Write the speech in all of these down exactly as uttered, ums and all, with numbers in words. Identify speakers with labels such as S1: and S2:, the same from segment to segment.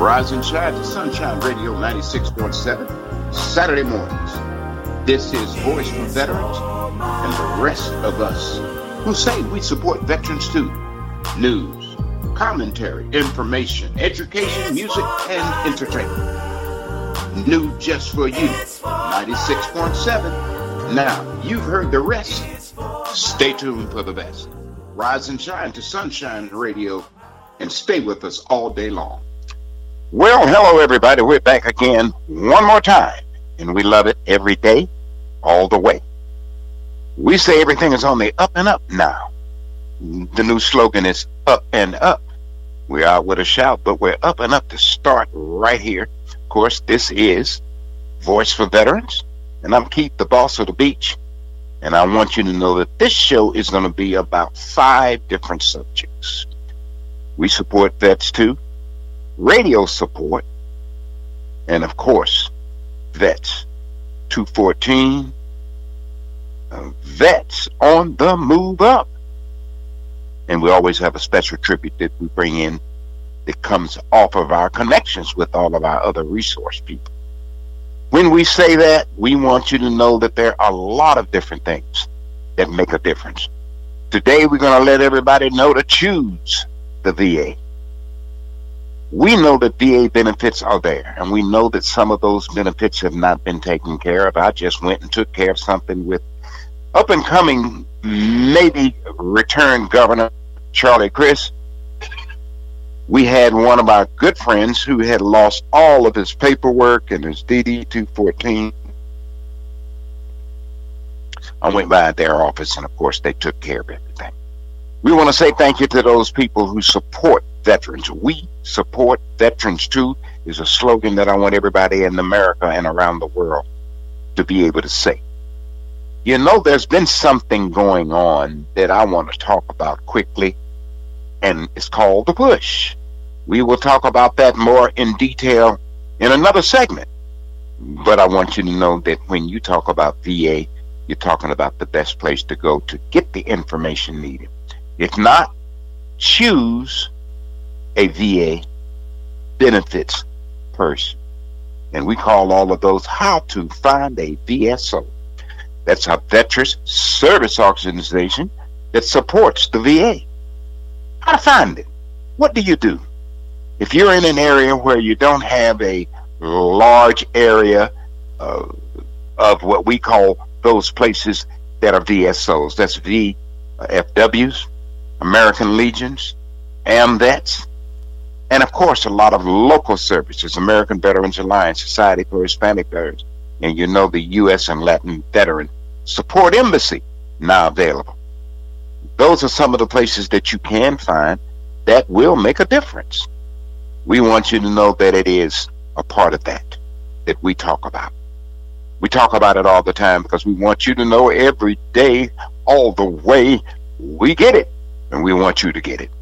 S1: Rise and shine to Sunshine Radio ninety-six point seven, Saturday mornings. This is Voice for Veterans and the rest of us who say we support veterans too. News, commentary, information, education, music, and entertainment. New just for you, ninety-six point seven. Now, you've heard the rest. Stay tuned for the best. Rise and shine to Sunshine Radio and stay with us all day long. Well, hello, everybody. We're back again one more time, and we love it every day, all the way. We say everything is on the up and up now. The new slogan is up and up. We're out with a shout, but we're up and up to start right here. Of course, this is Voice for Veterans, and I'm Keith, the boss of the beach. And I want you to know that this show is going to be about five different subjects. We support vets too, radio support, and of course, vets two fourteen, uh, vets on the move up. And we always have a special tribute that we bring in that comes off of our connections with all of our other resource people. When we say that, we want you to know that there are a lot of different things that make a difference. Today, we're going to let everybody know to choose the V A. We know that V A benefits are there, and we know that some of those benefits have not been taken care of. I just went and took care of something with up-and-coming, maybe returned Governor Charlie Crist. We had one of our good friends who had lost all of his paperwork and his D D two fourteen. I went by their office, and of course, they took care of everything. We want to say thank you to those people who support veterans. We support veterans too is a slogan that I want everybody in America and around the world to be able to say. You know, there's been something going on that I want to talk about quickly, and it's called the push. We will talk about that more in detail in another segment. But I want you to know that when you talk about V A, you're talking about the best place to go to get the information needed. If not, choose a V A benefits person. And we call all of those how to find a V S O. That's a Veterans Service Organization that supports the V A. How to find it? What do you do? If you're in an area where you don't have a large area uh, of what we call those places that are V S Os, that's V F Ws, American Legions, AMVETS, and of course a lot of local services, American Veterans Alliance, Society for Hispanic Veterans, and you know the U S and Latin Veteran Support Embassy now available. Those are some of the places that you can find that will make a difference. We want you to know that it is a part of that that we talk about. We talk about it all the time because we want you to know every day, all the way, we get it, and we want you to get it.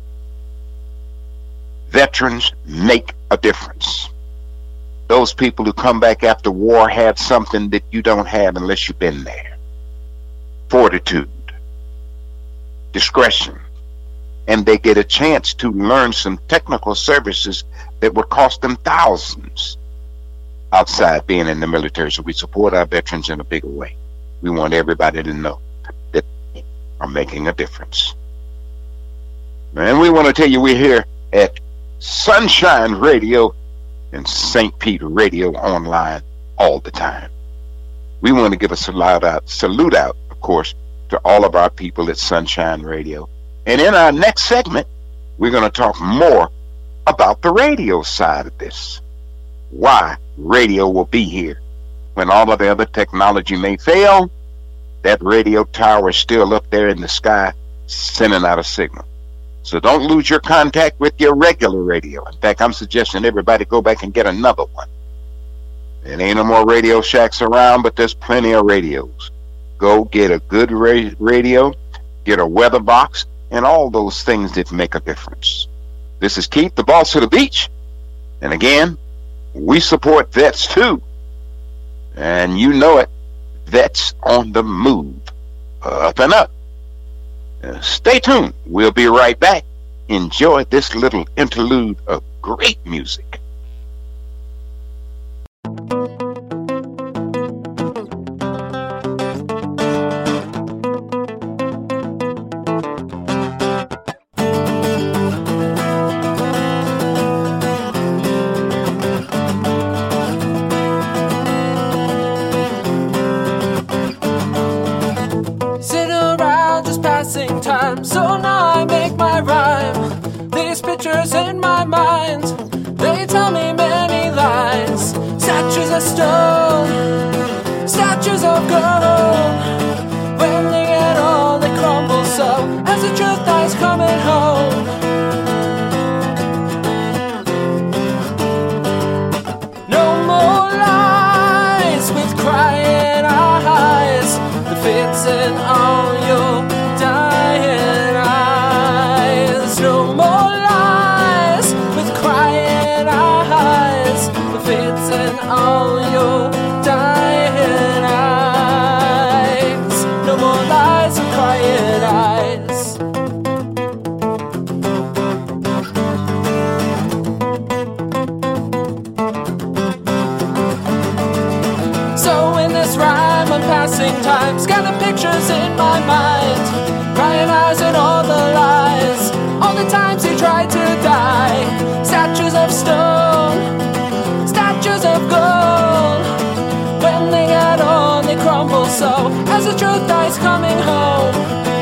S1: Veterans make a difference. Those people who come back after war have something that you don't have unless you've been there. Fortitude, discretion, and they get a chance to learn some technical services that would cost them thousands outside being in the military. So we support our veterans in a bigger way. We want everybody to know that they are making a difference. And we want to tell you we're here at Sunshine Radio and Saint Pete Radio Online all the time. We want to give a salute out, salute out, of course, to all of our people at Sunshine Radio. And in our next segment, we're going to talk more about the radio side of this. Why radio will be here. When all of the other technology may fail, that radio tower is still up there in the sky sending out a signal. So don't lose your contact with your regular radio. In fact, I'm suggesting everybody go back and get another one. There ain't no more Radio Shacks around, but there's plenty of radios. Go get a good ra- radio, get a weather box, and all those things that make a difference. This is Keith, the boss of the beach. And again, we support vets too. And you know it, vets on the move, up and up. Uh, stay tuned. We'll be right back. Enjoy this little interlude of great music.
S2: fits in all your dying eyes. No more lies with crying eyes. The fits in all your dying eyes. No more lies with crying eyes. So in this rhyme I'm passing time, scanning pictures in my mind, crying eyes at all the lies, all the times he tried to die. Statues of stone, statues of gold, when they get on they crumble so, as the truth dies coming home.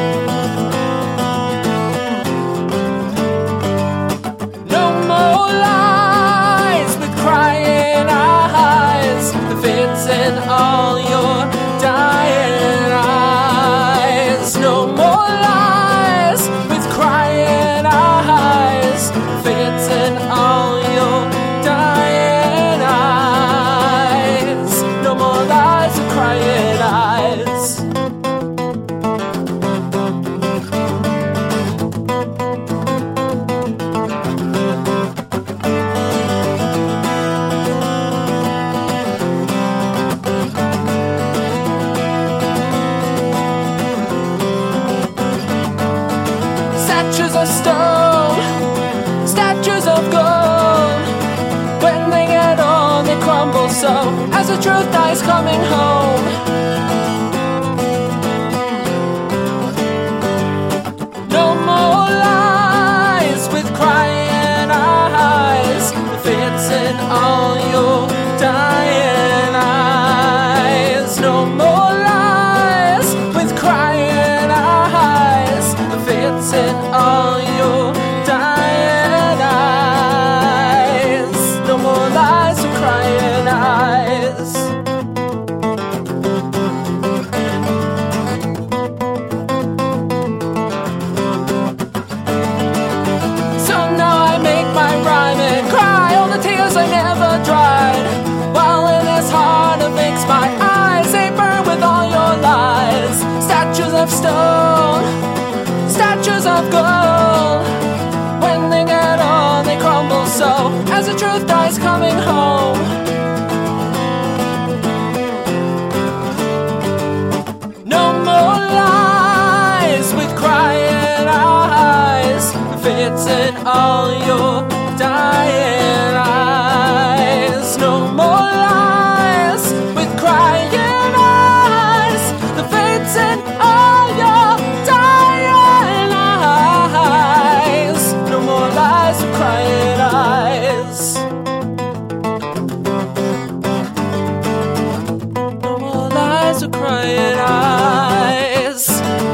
S2: No more lies with crying eyes. The fits in all your dying eyes. No more lies with crying eyes. The fits in all your dying eyes. No more lies with crying eyes. Statues of stone, statues of gold, when they get on they crumble so, as the truth dies coming home. No more lies with crying eyes. The fits in all your dying eyes. No more lies with crying eyes. The fits in all your dying eyes. No more lies with crying eyes. So now I make my rhyme and cry all the tears I never dried, while in this heart of aches my eyes they burn with all your lies. Statues of stone, statues of gold, when they get on they crumble so, as the truth dies coming home. No more lies with crying eyes. The fits in all your dying eyes. No more lies with crying eyes. The fits in all your dying eyes. No more lies with crying eyes. No more lies with crying eyes.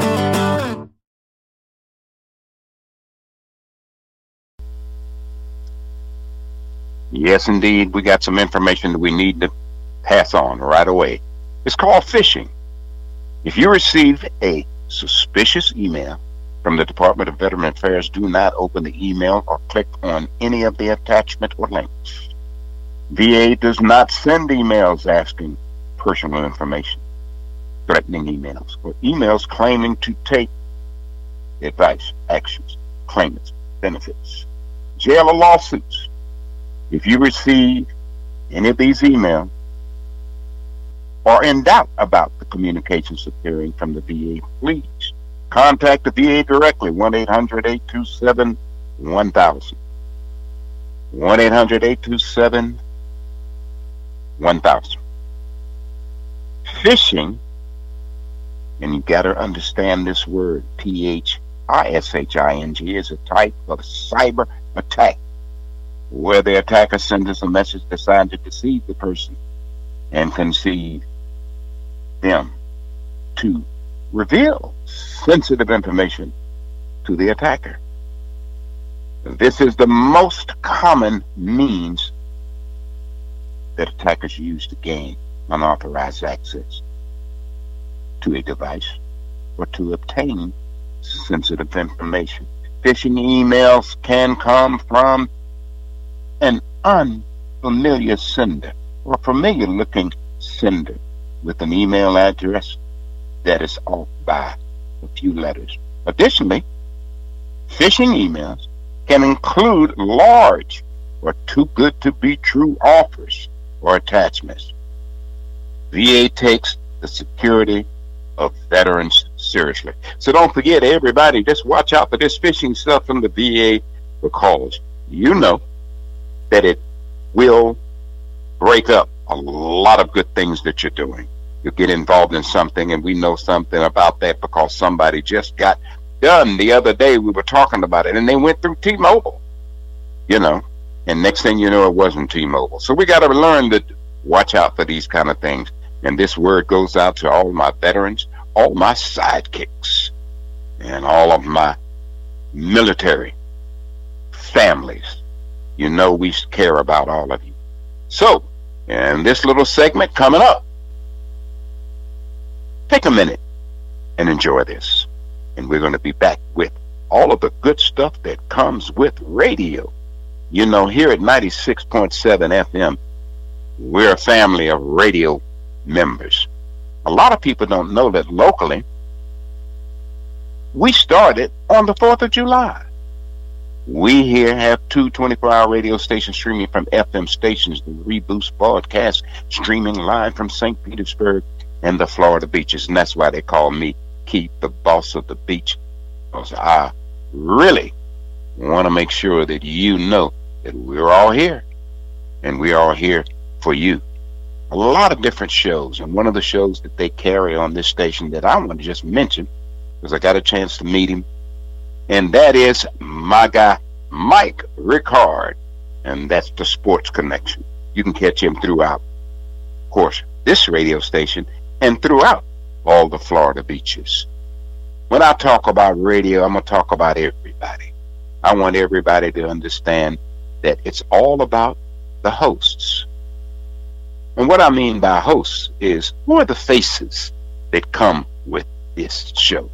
S1: Yes, indeed, we got some information that we need to pass on right away. It's called phishing. If you receive a suspicious email from the Department of Veteran Affairs, do not open the email or click on any of the attachment or links. V A does not send emails asking personal information, threatening emails, or emails claiming to take advice, actions, claimants, benefits, jail or lawsuits. If you receive any of these emails or in doubt about the communications appearing from the V A, please contact the V A directly, one eight hundred, eight two seven, one thousand. one eight hundred, eight two seven, one thousand. Phishing, and you got to understand this word, P H I S H I N G, is a type of cyber attack where the attacker sends us a message designed to deceive the person and conceive them to reveal sensitive information to the attacker. This is the most common means that attackers use to gain unauthorized access to a device or to obtain sensitive information. Phishing emails can come from an unfamiliar sender or familiar looking sender with an email address that is off by a few letters. Additionally, phishing emails can include large or too good to be true offers or attachments. V A takes the security of veterans seriously. So don't forget, everybody, just watch out for this phishing stuff from the V A, because you know that it will break up a lot of good things that you're doing. You'll get involved in something, and we know something about that because somebody just got done the other day. We were talking about it, and they went through T-Mobile, you know, and next thing you know, it wasn't T-Mobile. So we got to learn to watch out for these kind of things. And this word goes out to all my veterans, all my sidekicks, and all of my military families. You know we care about all of you. So, in this little segment coming up, take a minute and enjoy this. And we're going to be back with all of the good stuff that comes with radio. You know, here at ninety-six point seven F M, we're a family of radio members. A lot of people don't know that locally, we started on the fourth of July. We here have two twenty-four hour radio stations streaming from F M stations, the Reboost broadcast streaming live from Saint Petersburg and the Florida beaches. And that's why they call me Keith, the boss of the beach, because I really want to make sure that you know that we're all here, and we're all here for you. A lot of different shows, and one of the shows that they carry on this station that I want to just mention, because I got a chance to meet him, and that is my guy Mike Ricard, and that's the Sports Connection. You can catch him throughout, of course, this radio station and throughout all the Florida beaches. When I talk about radio, I'm going to talk about everybody. I want everybody to understand that it's all about the hosts. And what I mean by hosts is, who are the faces that come with this show?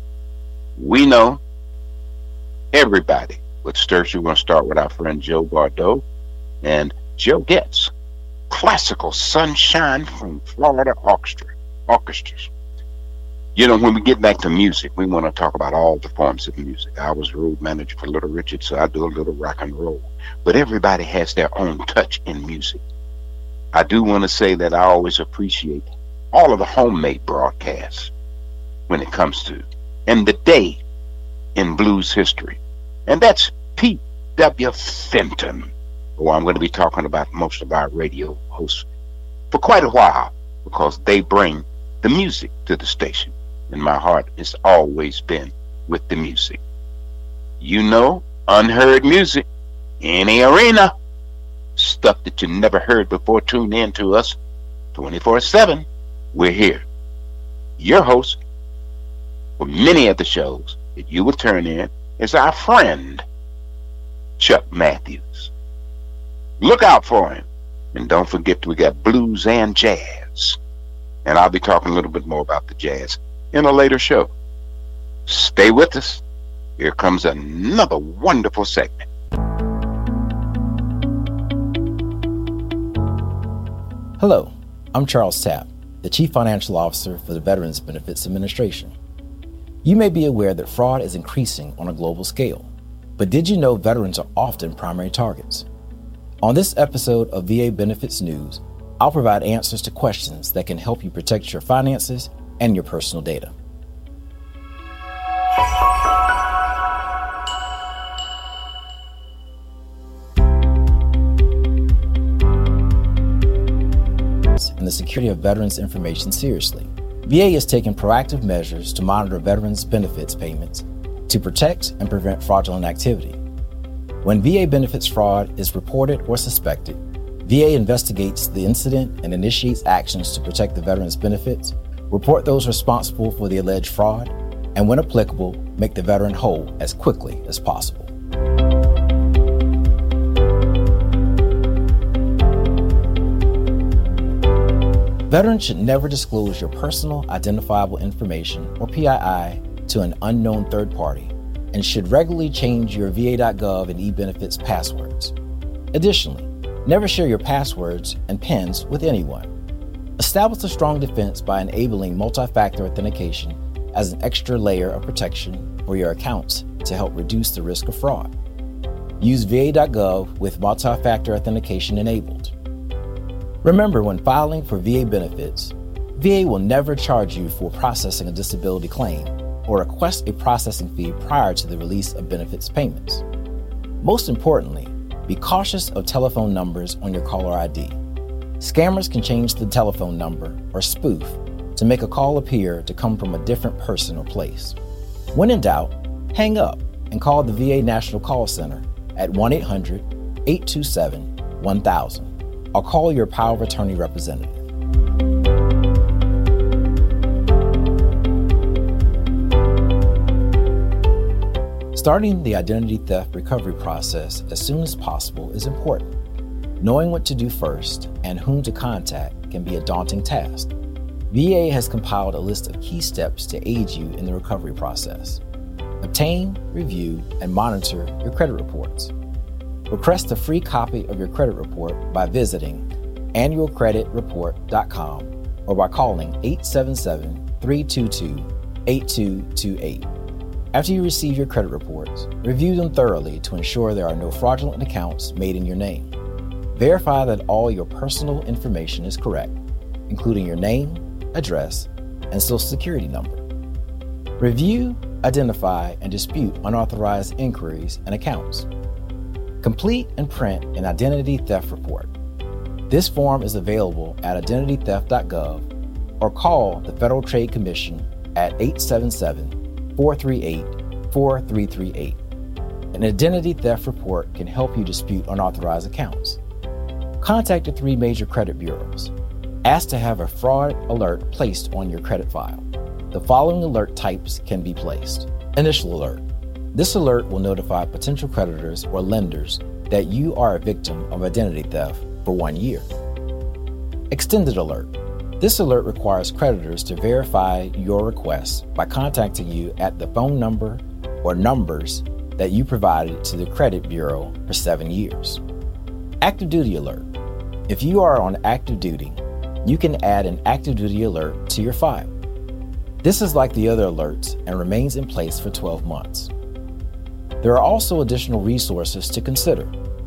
S1: We know everybody. With Sturge, we're going to start with our friend Joe Bardo. And Joe gets classical sunshine from Florida orchestra, orchestras. You know, when we get back to music, we want to talk about all the forms of music. I was road manager for Little Richard, so I do a little rock and roll. But everybody has their own touch in music. I do want to say that I always appreciate all of the homemade broadcasts when it comes to, and the day in blues history. And that's Pete W. Fenton, who I'm going to be talking about most of our radio hosts for quite a while, because they bring the music to the station. And my heart has always been with the music. You know, unheard music, any arena, stuff that you never heard before. Tune in to us twenty-four seven. We're here. Your host for many of the shows that you will turn in is our friend, Chuck Matthews. Look out for him. And don't forget, we got blues and jazz. And I'll be talking a little bit more about the jazz in a later show. Stay with us. Here comes another wonderful segment.
S3: Hello, I'm Charles Tapp, the Chief Financial Officer for the Veterans Benefits Administration. You may be aware that fraud is increasing on a global scale, but did you know veterans are often primary targets? On this episode of V A Benefits News, I'll provide answers to questions that can help you protect your finances and your personal data. And the security of veterans' information seriously. V A is taking proactive measures to monitor veterans' benefits payments to protect and prevent fraudulent activity. When V A benefits fraud is reported or suspected, V A investigates the incident and initiates actions to protect the veteran's benefits, report those responsible for the alleged fraud, and when applicable, make the veteran whole as quickly as possible. Veterans should never disclose your personal identifiable information, or P I I, to an unknown third party, and should regularly change your V A dot gov and e-benefits passwords. Additionally, never share your passwords and PINs with anyone. Establish a strong defense by enabling multi-factor authentication as an extra layer of protection for your accounts to help reduce the risk of fraud. Use V A dot gov with multi-factor authentication enabled. Remember, when filing for V A benefits, V A will never charge you for processing a disability claim or request a processing fee prior to the release of benefits payments. Most importantly, be cautious of telephone numbers on your caller I D. Scammers can change the telephone number or spoof to make a call appear to come from a different person or place. When in doubt, hang up and call the V A National Call Center at one eight hundred, eight two seven, one thousand or call your power of attorney representative. Starting the identity theft recovery process as soon as possible is important. Knowing what to do first and whom to contact can be a daunting task. V A has compiled a list of key steps to aid you in the recovery process. Obtain, review, and monitor your credit reports. Request a free copy of your credit report by visiting annual credit report dot com or by calling eight seven seven, three two two, eight two two eight. After you receive your credit reports, review them thoroughly to ensure there are no fraudulent accounts made in your name. Verify that all your personal information is correct, including your name, address, and social security number. Review, identify, and dispute unauthorized inquiries and accounts. Complete and print an identity theft report. This form is available at identity theft dot gov or call the Federal Trade Commission at eight seven seven, four three eight, four three three eight. An identity theft report can help you dispute unauthorized accounts. Contact the three major credit bureaus. Ask to have a fraud alert placed on your credit file. The following alert types can be placed. Initial alert. This alert will notify potential creditors or lenders that you are a victim of identity theft for one year. Extended alert. This alert requires creditors to verify your request by contacting you at the phone number or numbers that you provided to the credit bureau for seven years. Active duty alert. If you are on active duty, you can add an active duty alert to your file. This is like the other alerts and remains in place for twelve months. There are also additional resources to consider.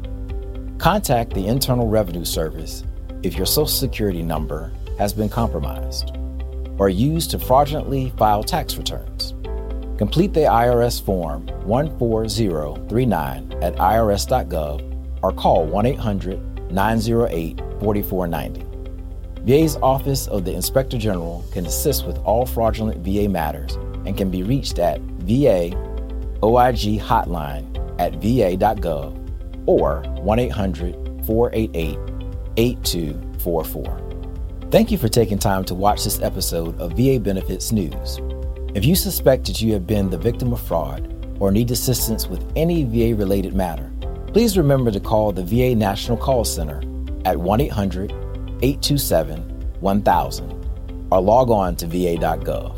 S3: Contact the Internal Revenue Service if your Social Security number has been compromised or used to fraudulently file tax returns. Complete the I R S Form one four zero three nine at I R S dot gov or call one eight hundred, nine oh eight, four four nine oh. V A's Office of the Inspector General can assist with all fraudulent V A matters and can be reached at V A O I G hotline at V A dot gov or one eight hundred, four eight eight, eight two four four. Thank you for taking time to watch this episode of V A Benefits News. If you suspect that you have been the victim of fraud or need assistance with any V A-related matter, please remember to call the V A National Call Center at one eight hundred, eight two seven, one thousand or log on to V A dot gov.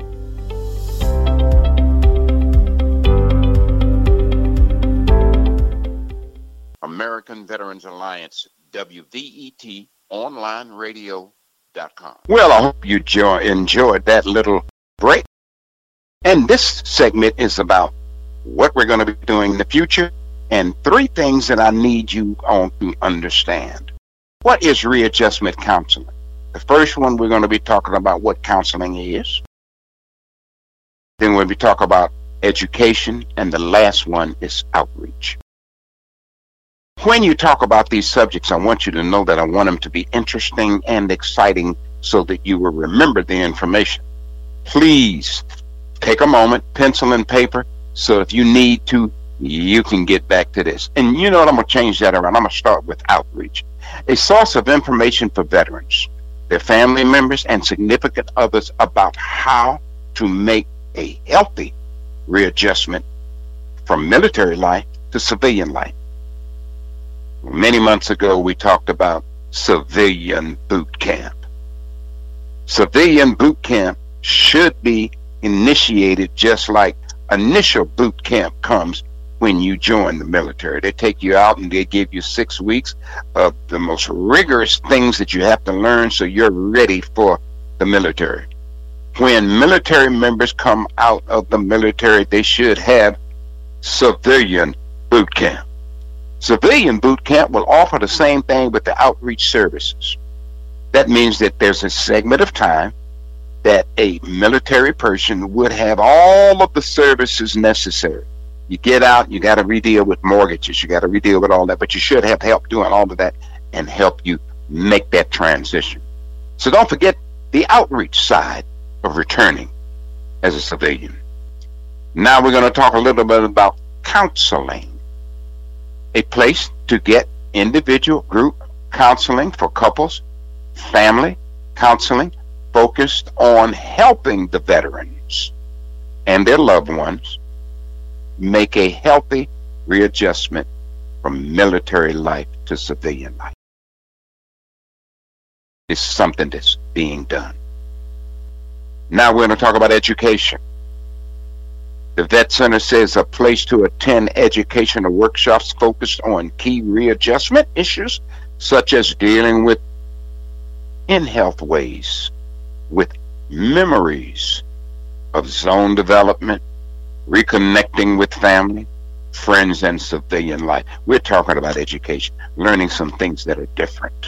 S1: American Veterans Alliance, W V E T, online radio dot com. Well, I hope you jo- enjoyed that little break. And this segment is about what we're going to be doing in the future and three things that I need you all to understand. What is readjustment counseling? The first one, we're going to be talking about what counseling is. Then we'll be talking about education. And the last one is outreach. When you talk about these subjects, I want you to know that I want them to be interesting and exciting so that you will remember the information. Please take a moment, pencil and paper, so if you need to, you can get back to this. And you know what? I'm going to change that around. I'm going to start with outreach. A source of information for veterans, their family members, and significant others about how to make a healthy readjustment from military life to civilian life. Many months ago, we talked about civilian boot camp. Civilian boot camp should be initiated just like initial boot camp comes when you join the military. They take you out and they give you six weeks of the most rigorous things that you have to learn so you're ready for the military. When military members come out of the military, they should have civilian boot camp. Civilian boot camp will offer the same thing with the outreach services. That means that there's a segment of time that a military person would have all of the services necessary. You get out, you got to re-deal with mortgages, you got to re-deal with all that, but you should have help doing all of that and help you make that transition. So don't forget the outreach side of returning as a civilian. Now we're going to talk a little bit about counseling, a place to get individual group counseling for couples, family counseling, focused on helping the veterans and their loved ones make a healthy readjustment from military life to civilian life. It's something that's being done. Now we're going to talk about education. The Vet Center says a place to attend educational workshops focused on key readjustment issues, such as dealing with in-health ways, with memories of zone development, reconnecting with family, friends, and civilian life. We're talking about education, learning some things that are different.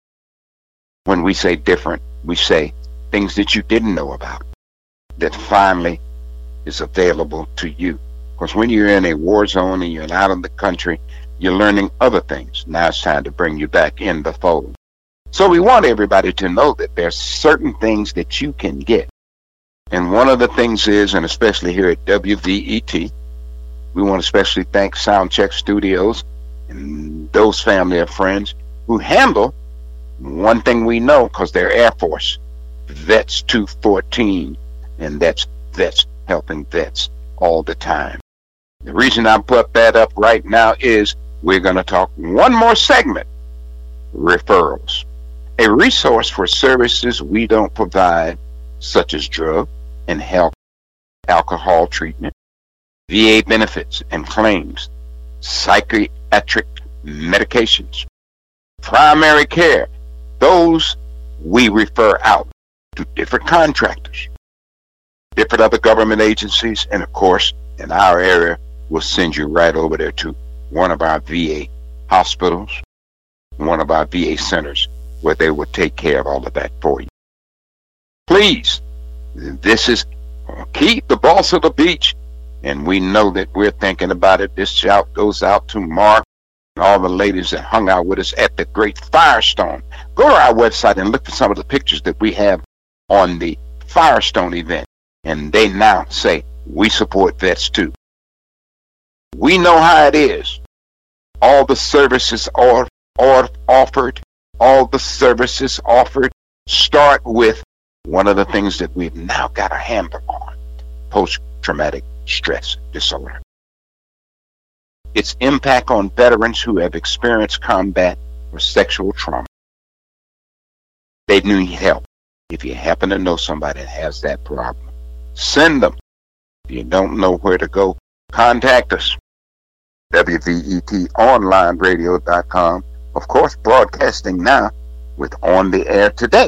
S1: When we say different, we say things that you didn't know about, that finally is available to you. Because when you're in a war zone and you're out of the country, you're learning other things. Now it's time to bring you back in the fold. So we want everybody to know that there's certain things that you can get. And one of the things is, and especially here at W V E T, we want to especially thank Soundcheck Studios and those family of friends who handle one thing we know, because they're Air Force, Vets two fourteen, and that's vets helping vets all the time. The reason I put that up right now is we're going to talk one more segment, referrals, a resource for services we don't provide, such as drug and health, alcohol treatment, V A benefits and claims, psychiatric medications, primary care. Those we refer out to different contractors, different other government agencies, and of course, in our area, we'll send you right over there to one of our V A hospitals, one of our V A centers, where they will take care of all of that for you. Please, this is Keith, the boss of the beach, and we know that we're thinking about it. This shout goes out to Mark and all the ladies that hung out with us at the Great Firestone. Go to our website and look for some of the pictures that we have on the Firestone event, and they now say, we support vets too. We know how it is. All the services are, are offered, all the services offered start with one of the things that we've now got a handle on, post-traumatic stress disorder. Its impact on veterans who have experienced combat or sexual trauma. They need help. If you happen to know somebody that has that problem, send them. If you don't know where to go, contact us. W V E T online radio dot com. Of course, broadcasting now with On the Air Today.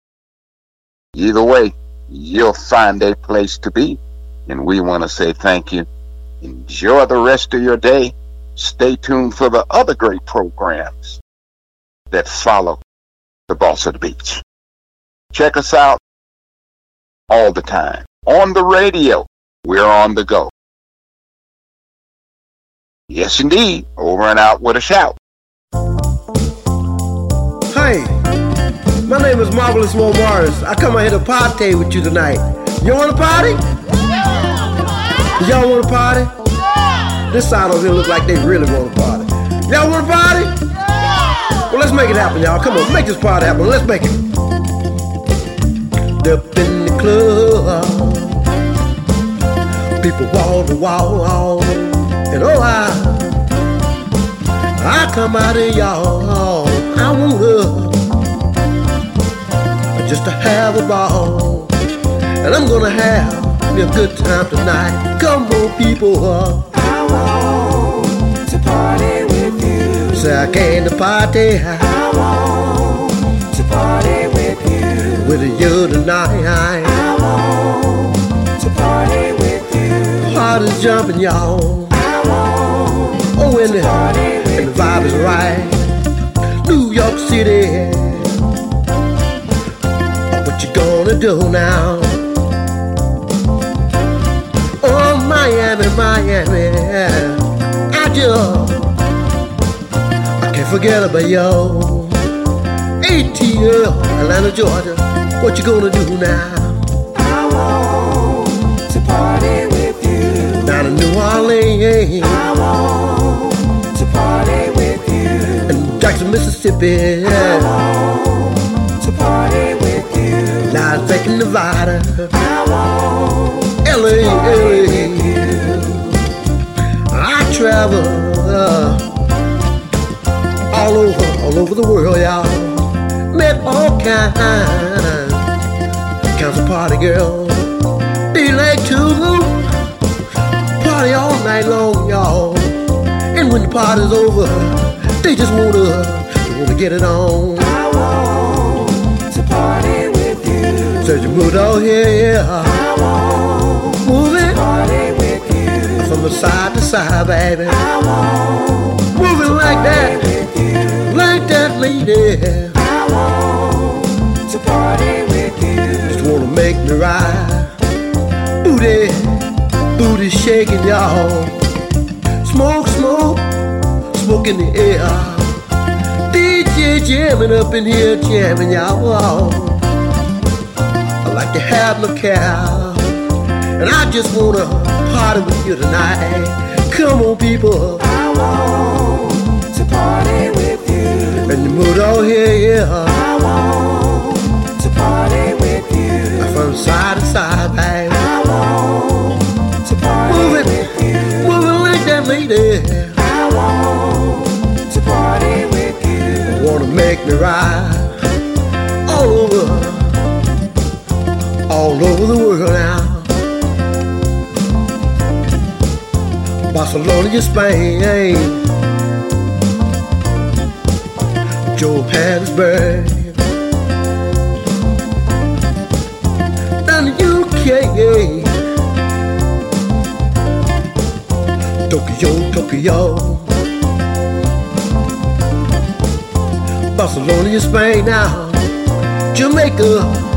S1: Either way, you'll find a place to be. And we want to say thank you. Enjoy the rest of your day. Stay tuned for the other great programs that follow the Boss of the Beach. Check us out all the time. On the radio, we're on the go. Yes, indeed. Over and out with a shout.
S4: Hey, my name is Marvelous Mo Morris. I come out here to party with you tonight. You want to party? Y'all want to party? Yeah. This side over here look like they really want to party. Y'all want to party? Yeah. Well, let's make it happen, y'all. Come on, make this party happen. Let's make it. Up in the club, people wall to wall, and oh, I, I come out of y'all. I want love, just to have a ball, and I'm gonna have me a good time tonight. Come on, people, uh, I want say I came to party.
S2: I want to party with you.
S4: With you tonight.
S2: I want to party with you.
S4: Heart is jumping, y'all.
S2: I want
S4: Oh, and
S2: to
S4: the,
S2: party with
S4: and the vibe is right. New York City. What you gonna do now? Oh, Miami, Miami. I just, I can't forget about yo. A T L, Atlanta, Georgia. What you gonna do now?
S2: I want to party with you.
S4: Down in New Orleans.
S2: I want to party with you.
S4: And Jackson, Mississippi.
S2: I want to party with you.
S4: Las Vegas, Nevada.
S2: I want
S4: L A, L A. I travel uh, all over, all over the world, y'all. Met all kinds, kinds of party girls. They like to party all night long, y'all. And when the party's over, they just wanna, they wanna get it on.
S2: I want to party with you.
S4: So you move out here, yeah.
S2: I want
S4: Move it
S2: to party with you.
S4: from the side to side, baby.
S2: I want
S4: Move it like that,
S2: with you.
S4: like that, lady.
S2: I want to party with you.
S4: Just wanna make me ride. Booty, booty shaking, y'all. Smoke, smoke, smoke in the air. D J jamming up in here, jamming, y'all. I like to have no care, and I just wanna party with you tonight. Come on, people,
S2: I want to party with you.
S4: and the mood out here, yeah.
S2: I want to party with you.
S4: From side to side, baby.
S2: I want to party
S4: Move it,
S2: with you.
S4: move it like that, lady.
S2: I want to party with you.
S4: Wanna make me ride all over, all over the world now. Barcelona, Spain, Johannesburg, and the U K, Tokyo, Tokyo. Barcelona, Spain now, Jamaica,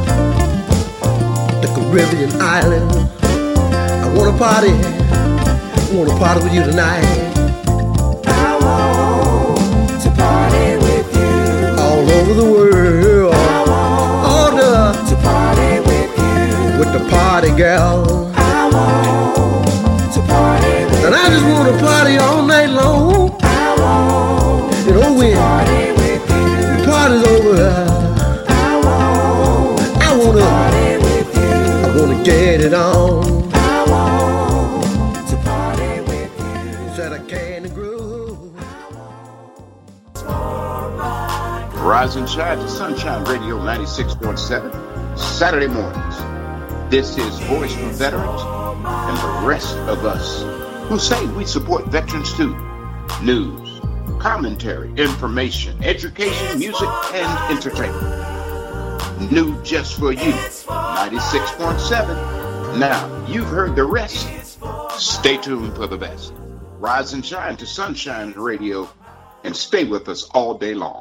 S4: the Caribbean island. I wanna party, I wanna party with you tonight.
S2: I want to party with you.
S4: All over the world,
S2: I want
S4: all the,
S2: to party with you.
S4: with the party girl.
S2: I want to party with you.
S4: And I just wanna party all night long.
S2: I want
S4: And oh, when
S2: party with you.
S4: the party's over,
S2: I want
S4: I wanna,
S2: party with you.
S4: I wanna get it on.
S2: I want to party with you.
S4: Said I can't groove.
S1: Rise and shine to Sunshine Radio ninety-six point seven, Saturday mornings. This is Voice from Veterans and the rest of us who say we support veterans too. News, commentary, information, education, music, and entertainment. New just for you, ninety-six point seven. Now, you've heard the rest. Stay tuned for the best. Rise and shine to Sunshine Radio and stay with us all day long.